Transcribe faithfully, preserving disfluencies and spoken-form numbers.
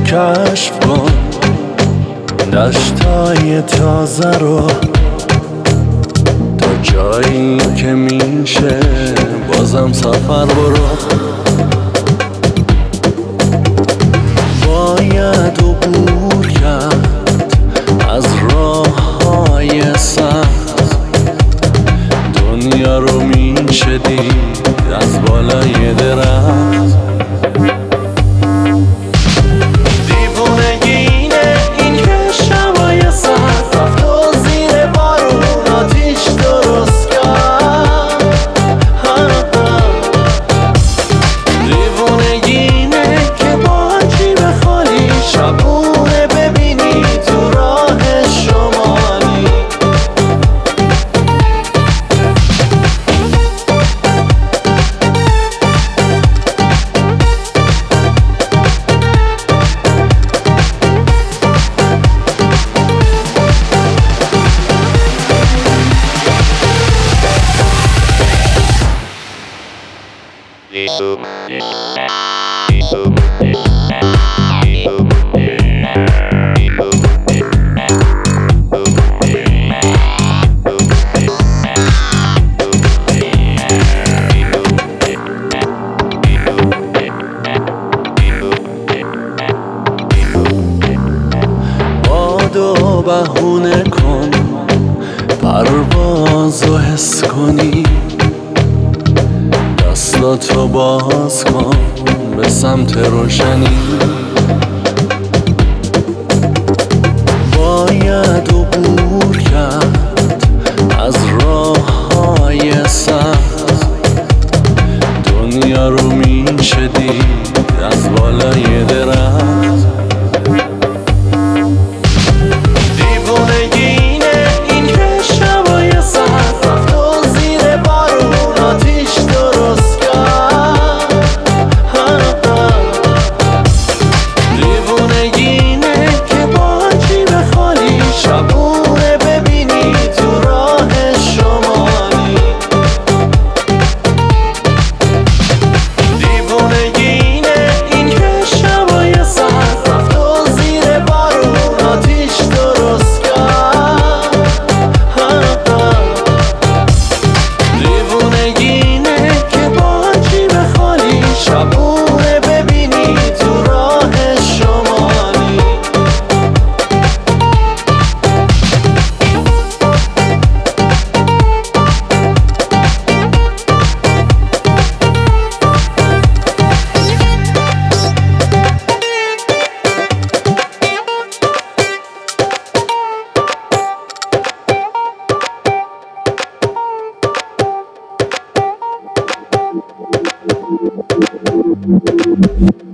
کشف کن دشتای تازه رو، تا جایی که میشه بازم سفر برو. باید عبور کرد از راه‌های سخت، دنیا رو میشه دید از بالای درخت. بادو بهونه کن پروازو حس کنی، دستاتو باز کن به سمت روشنی. باید عبور کرد از راه‌های سخت، دنیا رو میشه دید از بالای درخت. Thank you.